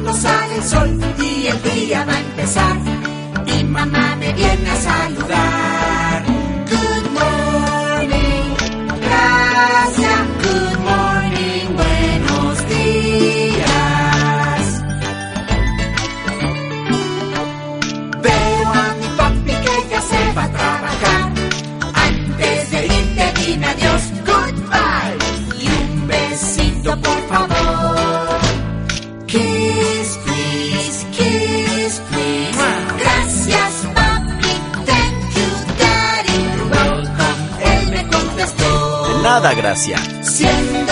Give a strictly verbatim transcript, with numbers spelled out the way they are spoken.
cuando sale el sol y el día va a empezar. Mi mamá me viene a saludar. Good morning, gracias. Good morning, buenos días. Veo a mi papi que ya se va a trabajar. Antes de irte dime adiós, goodbye. Y un besito por favor. Kiss, please, kiss, please. Gracias, papi, thank you, daddy. You're welcome, él me contestó. De nada, Gracia. Siempre